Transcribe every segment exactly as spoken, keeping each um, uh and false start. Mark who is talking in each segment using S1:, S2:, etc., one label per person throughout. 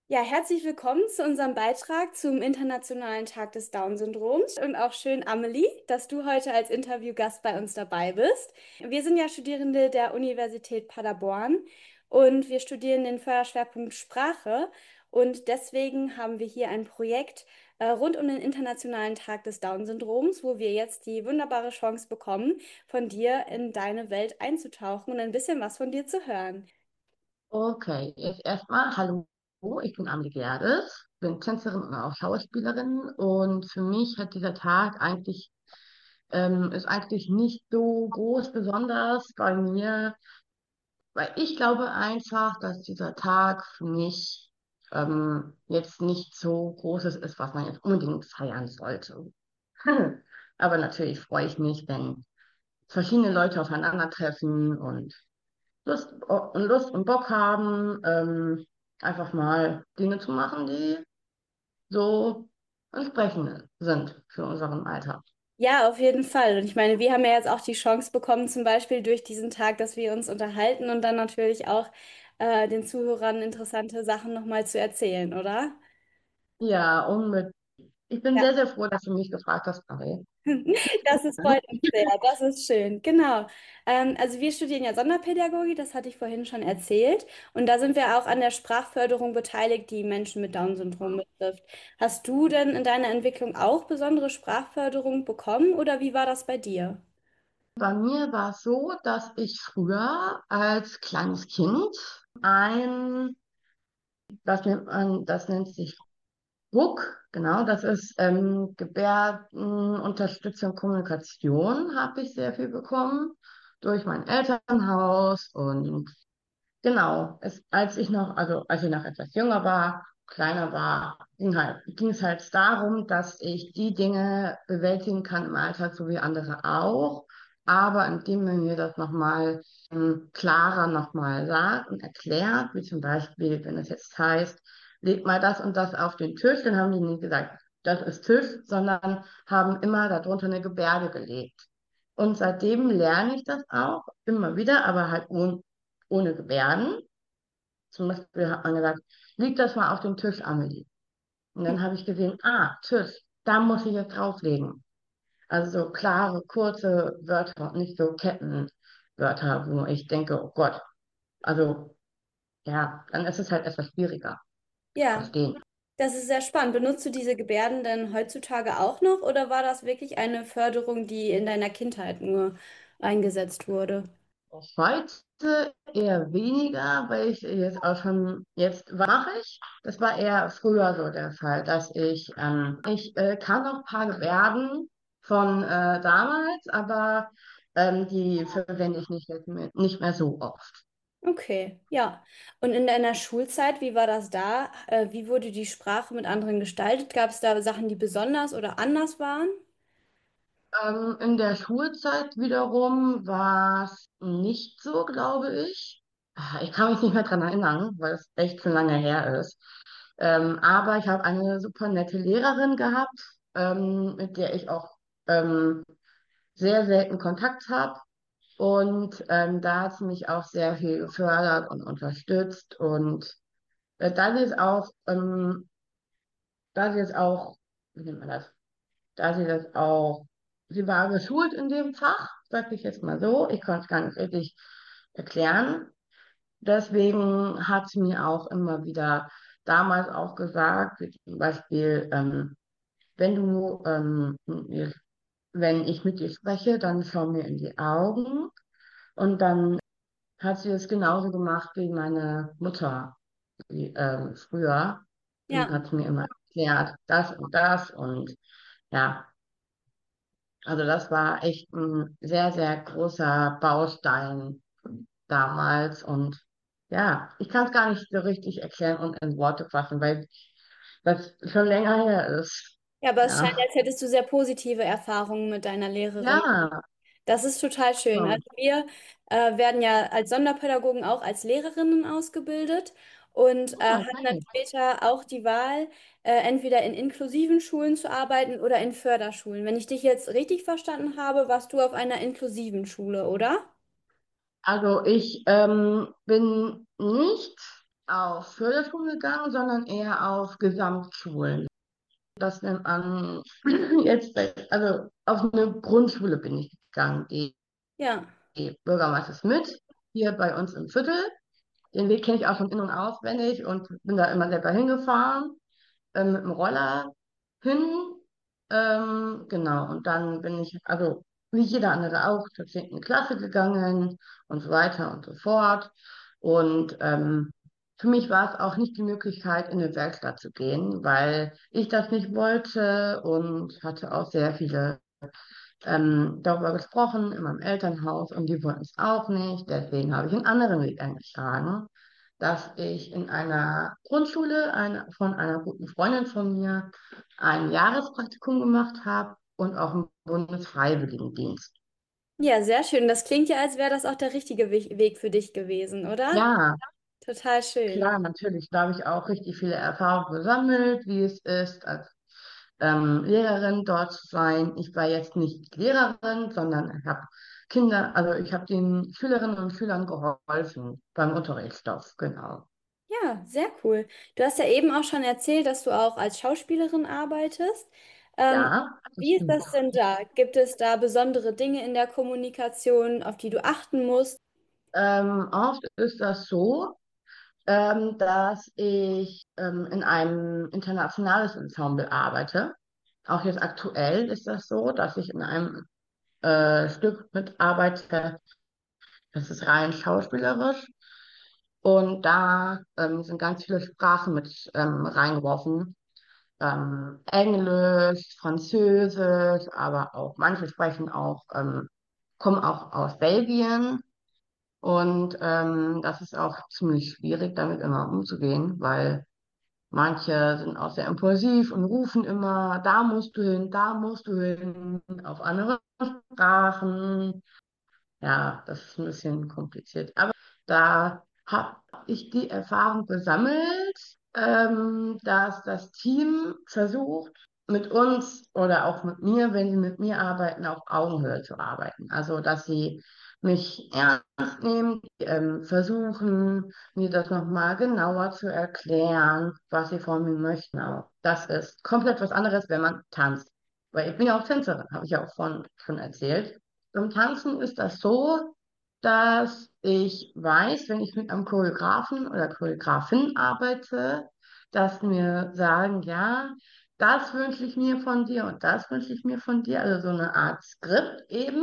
S1: Ja, herzlich willkommen zu unserem Beitrag zum Internationalen Tag des Down-Syndroms und auch schön, Amelie, dass du heute als Interviewgast bei uns dabei bist. Wir sind ja Studierende der Universität Paderborn und wir studieren den Förderschwerpunkt Sprache und deswegen haben wir hier ein Projekt äh, rund um den Internationalen Tag des Down-Syndroms, wo wir jetzt die wunderbare Chance bekommen, von dir in deine Welt einzutauchen und ein bisschen was von dir zu hören.
S2: Okay, jetzt erstmal hallo, ich bin Amelie Gerdes, bin Tänzerin und auch Schauspielerin und für mich hat dieser Tag eigentlich, ähm, ist eigentlich nicht so groß besonders bei mir, weil ich glaube einfach, dass dieser Tag für mich ähm, jetzt nicht so großes ist, was man jetzt unbedingt feiern sollte. Aber natürlich freue ich mich, wenn verschiedene Leute aufeinandertreffen und Lust und Lust und Bock haben, ähm, einfach mal Dinge zu machen, die so entsprechend sind für unseren Alltag.
S1: Ja, auf jeden Fall. Und ich meine, wir haben ja jetzt auch die Chance bekommen, zum Beispiel durch diesen Tag, dass wir uns unterhalten und dann natürlich auch äh, den Zuhörern interessante Sachen nochmal zu erzählen, oder?
S2: Ja, und mit, ich bin
S1: Ja,
S2: sehr, sehr froh, dass du mich gefragt hast, Marie.
S1: das ist freut uns sehr. Das ist schön. Genau. Ähm, also wir studieren ja Sonderpädagogik, das hatte ich vorhin schon erzählt. Und da sind wir auch an der Sprachförderung beteiligt, die Menschen mit Down-Syndrom betrifft. Hast du denn in deiner Entwicklung auch besondere Sprachförderung bekommen oder wie war das bei dir?
S2: Bei mir war es so, dass ich früher als kleines Kind ein, das nennt man, das nennt sich G U K, genau, das ist ähm, Gebärdenunterstützung Kommunikation, habe ich sehr viel bekommen durch mein Elternhaus und genau, es, als ich noch, also als ich noch etwas jünger war, kleiner war, ging halt, ging es halt darum, dass ich die Dinge bewältigen kann im Alltag, so wie andere auch, aber indem man mir das nochmal ähm, klarer nochmal sagt und erklärt, wie zum Beispiel, wenn es jetzt heißt, leg mal das und das auf den Tisch, dann haben die nie gesagt, das ist Tisch, sondern haben immer darunter eine Gebärde gelegt. Und seitdem lerne ich das auch immer wieder, aber halt ohne ohne Gebärden. Zum Beispiel hat man gesagt, leg das mal auf den Tisch, Amelie. Und dann habe ich gesehen, ah, Tisch, da muss ich jetzt drauflegen. Also so klare, kurze Wörter, nicht so Kettenwörter, wo ich denke, oh Gott, also ja, dann ist es halt etwas schwieriger zu
S1: Ja.
S2: verstehen.
S1: Das ist sehr spannend. Benutzt du diese Gebärden denn heutzutage auch noch oder war das wirklich eine Förderung, die in deiner Kindheit nur eingesetzt wurde?
S2: Heute eher weniger, weil ich jetzt auch schon, jetzt, was mache ich? Das war eher früher so der Fall, dass ich, ähm, ich äh, kann noch ein paar Gebärden von äh, damals, aber ähm, die verwende ich nicht mehr, nicht mehr so oft.
S1: Okay, ja. Und in deiner Schulzeit, wie war das da? Äh, wie wurde die Sprache mit anderen gestaltet? Gab es da Sachen, die besonders oder anders waren?
S2: Ähm, in der Schulzeit wiederum war es nicht so, glaube ich. Ah, ich kann mich nicht mehr dran erinnern, weil es echt schon lange her ist. Ähm, aber ich habe eine super nette Lehrerin gehabt, ähm, mit der ich auch ähm, sehr selten Kontakt habe. Und ähm, da hat sie mich auch sehr viel gefördert und unterstützt. Und äh, da sie es auch, ähm, da sie es auch, wie nennt man das? Da sie das auch, sie war geschult in dem Fach, sag ich jetzt mal so. Ich konnte es gar nicht richtig erklären. Deswegen hat sie mir auch immer wieder damals auch gesagt, wie zum Beispiel, ähm, wenn du, ähm, mir- wenn ich mit dir spreche, dann schau mir in die Augen. Und dann hat sie es genauso gemacht wie meine Mutter, die, ähm, früher. Und
S1: Ja.
S2: hat mir immer erklärt, das und das und ja. Also das war echt ein sehr, sehr großer Baustein damals. Und ja, ich kann es gar nicht so richtig erklären und in Worte fassen, weil das schon länger her ist.
S1: Ja, aber es scheint,
S2: Ja,
S1: als hättest du sehr positive Erfahrungen mit deiner Lehrerin.
S2: ja,
S1: Das ist total schön.
S2: schon.
S1: Also wir äh, werden ja als Sonderpädagogen auch als Lehrerinnen ausgebildet und äh,
S2: Ah,
S1: hatten dann
S2: okay.
S1: später auch die Wahl, äh, entweder in inklusiven Schulen zu arbeiten oder in Förderschulen. Wenn ich dich jetzt richtig verstanden habe, warst du auf einer inklusiven Schule, oder?
S2: Also ich ähm, bin nicht. auf Förderschulen gegangen, sondern eher auf Gesamtschulen. Das nennt man jetzt, also auf eine Grundschule bin ich gegangen, die,
S1: Ja.
S2: die Bürgermeister mit, hier bei uns im Viertel. Den Weg kenne ich auch schon in- und auswendig und bin da immer selber hingefahren, ähm, mit dem Roller hin. Ähm, genau, und dann bin ich, also wie jeder andere auch, zur zehnten Klasse gegangen und so weiter und so fort. Und ähm, für mich war es auch nicht die Möglichkeit, in eine Werkstatt zu gehen, weil ich das nicht wollte und hatte auch sehr viele ähm, darüber gesprochen in meinem Elternhaus und die wollten es auch nicht. Deswegen habe ich einen anderen Weg eingeschlagen, dass ich in einer Grundschule eine, von einer guten Freundin von mir ein Jahrespraktikum gemacht habe und auch einen Bundesfreiwilligendienst.
S1: Ja, sehr schön. Das klingt ja, als wäre das auch der richtige Weg Weg für dich gewesen, oder?
S2: Ja,
S1: Total schön.
S2: klar, natürlich, da habe ich auch richtig viele Erfahrungen gesammelt, wie es ist, als ähm, Lehrerin dort zu sein. Ich war jetzt nicht Lehrerin, sondern ich habe Kinder, also ich habe den Schülerinnen und Schülern geholfen beim Unterrichtsstoff, genau.
S1: Ja, sehr cool. Du hast ja eben auch schon erzählt, dass du auch als Schauspielerin arbeitest. Ähm,
S2: Ja, das
S1: Wie ist
S2: stimmt.
S1: das denn da? Gibt es da besondere Dinge in der Kommunikation, auf die du achten musst?
S2: Ähm, oft ist das so, ähm, dass ich ähm, in einem internationales Ensemble arbeite. Auch jetzt aktuell ist das so, dass ich in einem äh, Stück mitarbeite, das ist rein schauspielerisch. Und da ähm, sind ganz viele Sprachen mit ähm, reingeworfen. Ähm, Englisch, Französisch, aber auch manche sprechen auch, ähm, kommen auch aus Belgien. Und ähm, das ist auch ziemlich schwierig, damit immer umzugehen, weil manche sind auch sehr impulsiv und rufen immer, da musst du hin, da musst du hin, auf andere Sprachen. Ja, das ist ein bisschen kompliziert. Aber da habe ich die Erfahrung gesammelt, ähm, dass das Team versucht, mit uns oder auch mit mir, wenn sie mit mir arbeiten, auf Augenhöhe zu arbeiten. Also, dass sie mich ernst nehmen, ähm, versuchen, mir das nochmal genauer zu erklären, was sie von mir möchten. Auch das ist komplett was anderes, wenn man tanzt. Weil ich bin ja auch Tänzerin, habe ich ja auch vorhin schon erzählt. Beim Tanzen ist das so, dass ich weiß, wenn ich mit einem Choreografen oder Choreografin arbeite, dass mir sagen, ja, das wünsche ich mir von dir und das wünsche ich mir von dir, also so eine Art Skript eben.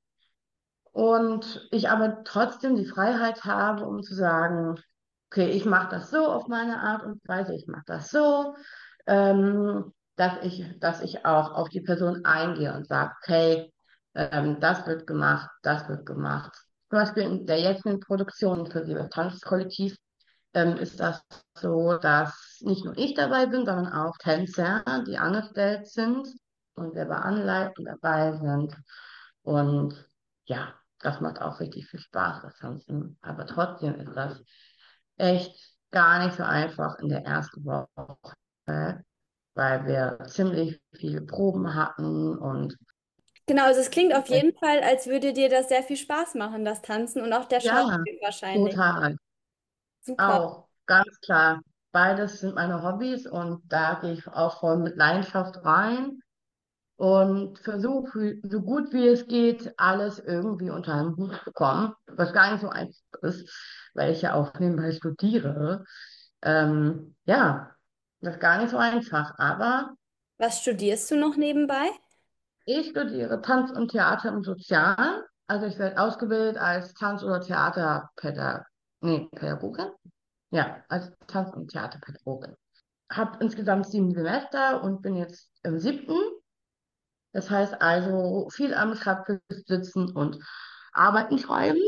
S2: Und ich aber trotzdem die Freiheit habe, um zu sagen, okay, ich mache das so auf meine Art und Weise, ich mache das so, ähm, dass ich, dass ich auch auf die Person eingehe und sage, okay, ähm, das wird gemacht, das wird gemacht. Zum Beispiel in der jetzigen Produktion für das Tanzkollektiv ähm, ist das so, dass nicht nur ich dabei bin, sondern auch Tänzer, die angestellt sind und selber anleiten dabei sind. Und ja, das macht auch richtig viel Spaß, das Tanzen. Aber trotzdem ist das echt gar nicht so einfach in der ersten Woche, weil wir ziemlich viele Proben hatten und
S1: Genau, also es klingt auf jeden Fall, als würde dir das sehr viel Spaß machen, das Tanzen und auch der
S2: ja,
S1: Schauspiel wahrscheinlich.
S2: total.
S1: Super.
S2: Auch, ganz klar. Beides sind meine Hobbys und da gehe ich auch voll mit Leidenschaft rein und versuche, so gut wie es geht, alles irgendwie unter einen Hut zu bekommen, was gar nicht so einfach ist, weil ich ja auch nebenbei studiere. Ähm, ja, das ist gar nicht so einfach, aber
S1: Was studierst du noch nebenbei?
S2: ich studiere Tanz und Theater im Sozialen. Also ich werde ausgebildet als Tanz- oder Theaterpädagogin. Nee, Pädagogin? Ja, als Tanz- und Theaterpädagogin. Habe insgesamt sieben Semester und bin jetzt im siebten. Das heißt also viel am Schreibtisch sitzen und Arbeiten schreiben.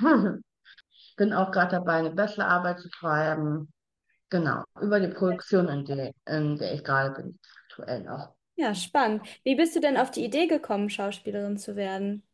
S2: Bin auch gerade dabei, eine Bachelorarbeit zu schreiben. Genau, über die Produktion, in der, in der ich gerade bin, aktuell noch.
S1: Ja, spannend. Wie bist du denn auf die Idee gekommen, Schauspielerin zu werden?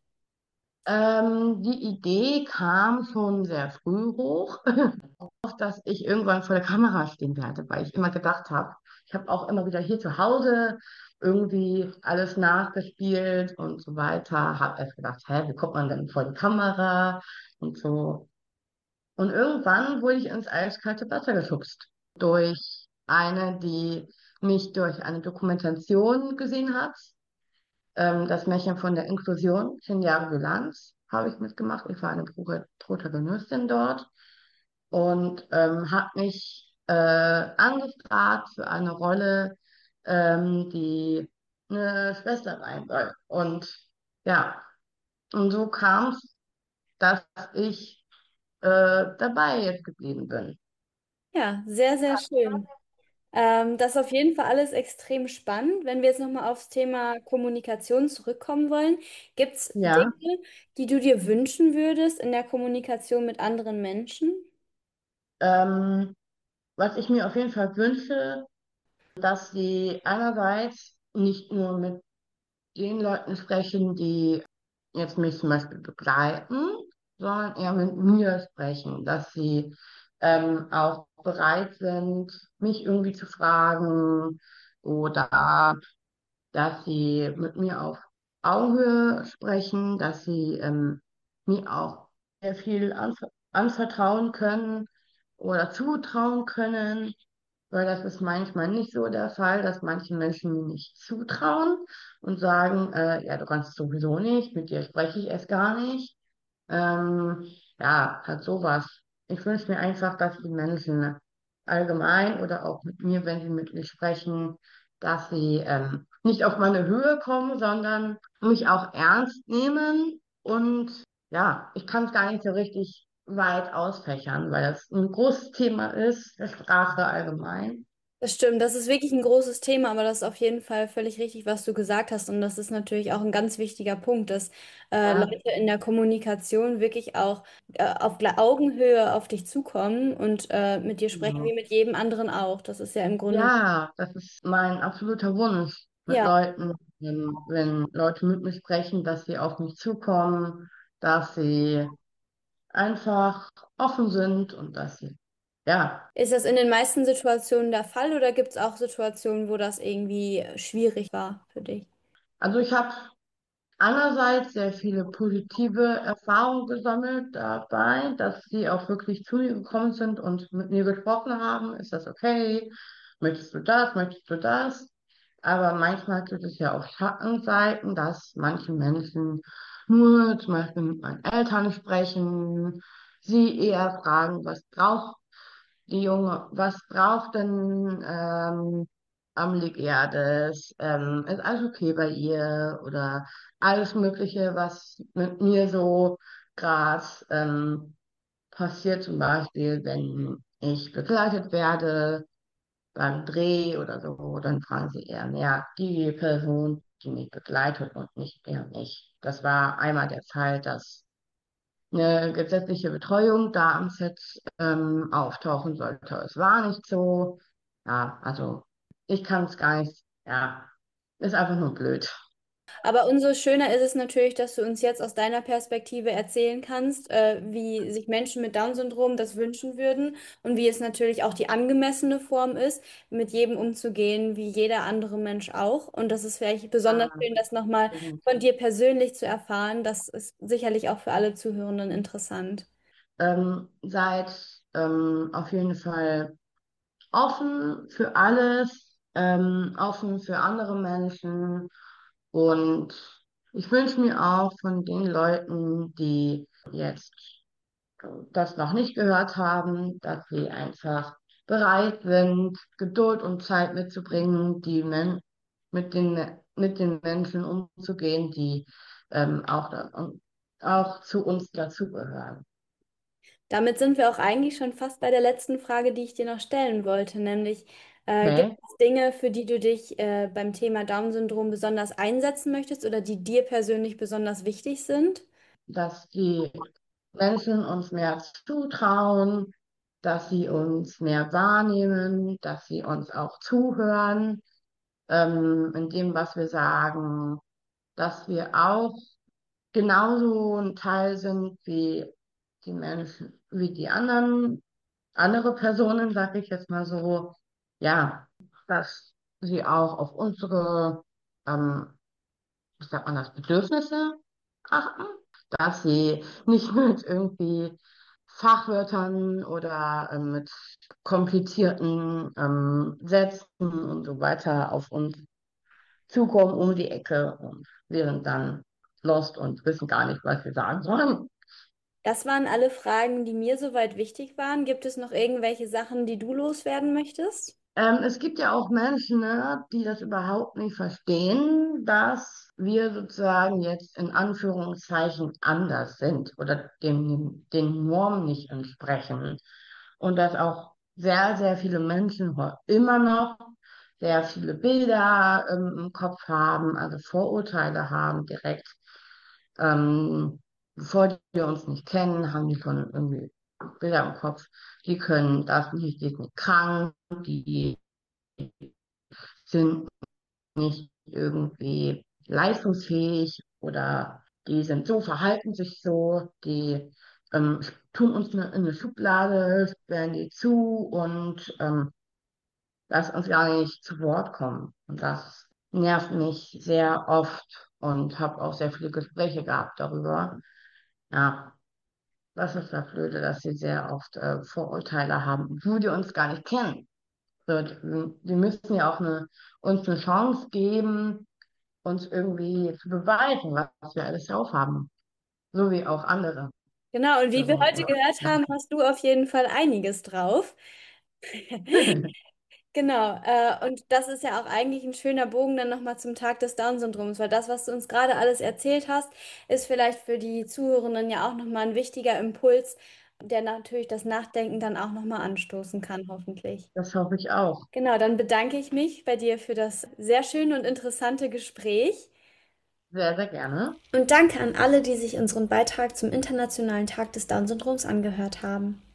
S2: Ähm, die Idee kam schon sehr früh hoch, dass ich irgendwann vor der Kamera stehen werde, weil ich immer gedacht habe, ich habe auch immer wieder hier zu Hause irgendwie alles nachgespielt und so weiter. Habe erst gedacht, hä, wie kommt man denn vor die Kamera und so. Und irgendwann wurde ich ins eiskalte Wasser geschubst durch eine, die mich durch eine Dokumentation gesehen hat. Ähm, das Märchen von der Inklusion, zehn Jahre Bilanz, habe ich mitgemacht. Ich war eine Pro Protagonistin dort und ähm, hat mich äh, angefragt für eine Rolle, ähm, die eine Schwester sein soll. Und ja, und so kam es, dass ich äh, dabei jetzt geblieben bin.
S1: Ja, sehr, sehr schön. Ähm, das ist auf jeden Fall alles extrem spannend. Wenn wir jetzt nochmal aufs Thema Kommunikation zurückkommen wollen, gibt es
S2: Ja,
S1: Dinge, die du dir wünschen würdest in der Kommunikation mit anderen Menschen?
S2: ähm, was ich mir auf jeden Fall wünsche, dass sie einerseits nicht nur mit den Leuten sprechen, die jetzt mich zum Beispiel begleiten, sondern eher mit mir sprechen, dass sie ähm, auch bereit sind, mich irgendwie zu fragen oder dass sie mit mir auf Augenhöhe sprechen, dass sie ähm, mir auch sehr viel anver anvertrauen können oder zutrauen können, weil das ist manchmal nicht so der Fall, dass manche Menschen mir nicht zutrauen und sagen, äh, ja, du kannst sowieso nicht, mit dir spreche ich erst gar nicht. Ähm, ja, halt sowas. Ich wünsche mir einfach, dass die Menschen allgemein oder auch mit mir, wenn sie mit mir sprechen, dass sie ähm, nicht auf meine Höhe kommen, sondern mich auch ernst nehmen. Und ja, ich kann es gar nicht so richtig weit ausfächern, weil das ein großes Thema ist, der Sprache allgemein.
S1: Das stimmt, das ist wirklich ein großes Thema, aber das ist auf jeden Fall völlig richtig, was du gesagt hast. Und das ist natürlich auch ein ganz wichtiger Punkt, dass äh,
S2: Ja,
S1: Leute in der Kommunikation wirklich auch äh, auf Gle- Augenhöhe auf dich zukommen und äh, mit dir sprechen,
S2: genau.
S1: wie mit jedem anderen auch. Das ist ja im Grunde,
S2: Ja, das ist mein absoluter Wunsch mit
S1: ja.
S2: Leuten, wenn, wenn Leute mit mir sprechen, dass sie auf mich zukommen, dass sie einfach offen sind und dass sie, ja,
S1: Ist das in den meisten Situationen der Fall oder gibt es auch Situationen, wo das irgendwie schwierig war für dich?
S2: also ich habe einerseits sehr viele positive Erfahrungen gesammelt dabei, dass sie auch wirklich zu mir gekommen sind und mit mir gesprochen haben. Ist das okay? Möchtest du das? Möchtest du das? Aber manchmal gibt es ja auch Schattenseiten, dass manche Menschen nur zum Beispiel mit meinen Eltern sprechen, sie eher fragen, was braucht die Junge, was braucht denn ähm, Amelie Gerdes? Ähm, ist alles okay bei ihr? Oder alles Mögliche, was mit mir so gerade ähm, passiert, zum Beispiel, wenn ich begleitet werde beim Dreh oder so, dann fragen sie eher mehr die Person, die mich begleitet und nicht eher mich. Das war einmal der Fall, dass eine gesetzliche Betreuung da am Set ähm, auftauchen sollte. Es war nicht so. Ja, also ich kann es gar nicht. Ja, ist einfach nur blöd.
S1: Aber umso schöner ist es natürlich, dass du uns jetzt aus deiner Perspektive erzählen kannst, äh, wie sich Menschen mit Down-Syndrom das wünschen würden und wie es natürlich auch die angemessene Form ist, mit jedem umzugehen, wie jeder andere Mensch auch. Und das ist vielleicht besonders
S2: Ah,
S1: schön, das nochmal von dir persönlich zu erfahren. Das ist sicherlich auch für alle Zuhörenden interessant.
S2: ähm, seid ähm, auf jeden Fall offen für alles, ähm, offen für andere Menschen. Und ich wünsche mir auch von den Leuten, die jetzt das noch nicht gehört haben, dass sie einfach bereit sind, Geduld und Zeit mitzubringen, die Men mit den, mit den Menschen umzugehen, die ähm, auch, da, auch zu uns dazugehören.
S1: Damit sind wir auch eigentlich schon fast bei der letzten Frage, die ich dir noch stellen wollte, nämlich äh, gibt
S2: Okay?
S1: es Dinge, für die du dich äh, beim Thema Down-Syndrom besonders einsetzen möchtest oder die dir persönlich besonders wichtig sind?
S2: Dass die Menschen uns mehr zutrauen, dass sie uns mehr wahrnehmen, dass sie uns auch zuhören, ähm, in dem, was wir sagen, dass wir auch genauso ein Teil sind wie die Menschen, wie die anderen, andere Personen, sag ich jetzt mal so, ja, dass sie auch auf unsere, ähm, wie sagt man das, Bedürfnisse achten, dass sie nicht mit irgendwie Fachwörtern oder ähm, mit komplizierten ähm, Sätzen und so weiter auf uns zukommen um die Ecke und wir sind dann lost und wissen gar nicht, was wir sagen sollen.
S1: Das waren alle Fragen, die mir soweit wichtig waren. Gibt es noch irgendwelche Sachen, die du loswerden möchtest?
S2: Ähm, es gibt ja auch Menschen, ne, die das überhaupt nicht verstehen, dass wir sozusagen jetzt in Anführungszeichen anders sind oder dem, den Normen nicht entsprechen. Und dass auch sehr, sehr viele Menschen heu- immer noch sehr viele Bilder ähm, im Kopf haben, also Vorurteile haben direkt. Ähm, Bevor die uns nicht kennen, haben die schon irgendwie Bilder im Kopf. Die können das nicht, die sind krank, die sind nicht irgendwie leistungsfähig oder die sind so, verhalten sich so, die ähm, tun uns in eine Schublade, sperren die zu und ähm, lassen uns gar nicht zu Wort kommen. Und das nervt mich sehr oft und habe auch sehr viele Gespräche gehabt darüber. Ja, das ist das Blöde, dass sie sehr oft äh, Vorurteile haben, obwohl die uns gar nicht kennen. So, die, die müssen ja auch eine, uns eine Chance geben, uns irgendwie zu beweisen, was wir alles drauf haben. So wie auch andere.
S1: Genau, und wie wir
S2: Also,
S1: heute gehört haben, hast du auf jeden Fall einiges drauf.
S2: ja.
S1: Genau, äh, und das ist ja auch eigentlich ein schöner Bogen dann nochmal zum Tag des Down-Syndroms, weil das, was du uns gerade alles erzählt hast, ist vielleicht für die Zuhörenden ja auch nochmal ein wichtiger Impuls, der natürlich das Nachdenken dann auch nochmal anstoßen kann, hoffentlich.
S2: Das hoffe ich auch.
S1: Genau, dann bedanke ich mich bei dir für das sehr schöne und interessante Gespräch.
S2: Sehr, sehr gerne.
S1: Und danke an alle, die sich unseren Beitrag zum Internationalen Tag des Down-Syndroms angehört haben.